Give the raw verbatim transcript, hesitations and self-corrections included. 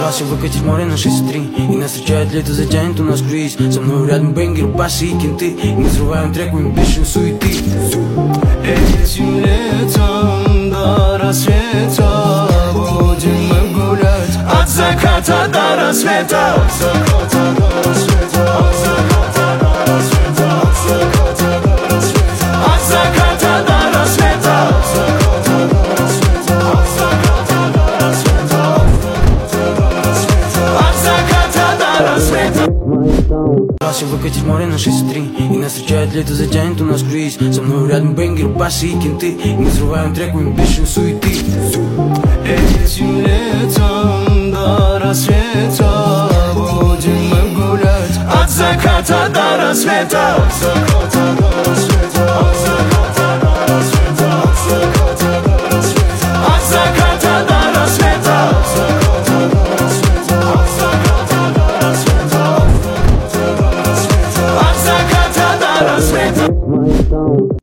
Если выкатить море на шесть три, и нас встречает лето, затянет у нас круиз. Со мной рядом бенгер, басы и кенты, и мы взрываем трек, мы бешеной суеты. Этим летом до рассвета будем мы гулять. От заката до рассвета, от заката до рассвета, от заката до рассвета, от заката до рассвета, от заката до рассвета, от заката до рассвета, от заката до рассвета, от заката до рассвета. Если выкатить море на шесть три, и нас встречает лето, затянет у нас круиз. Со мной рядом бенгер, басы и кенты, и мы взрываем трек, мы бешеной суеты. Этим летом до рассвета будем мы гулять. От заката до рассвета, от заката до рассвета, от заката.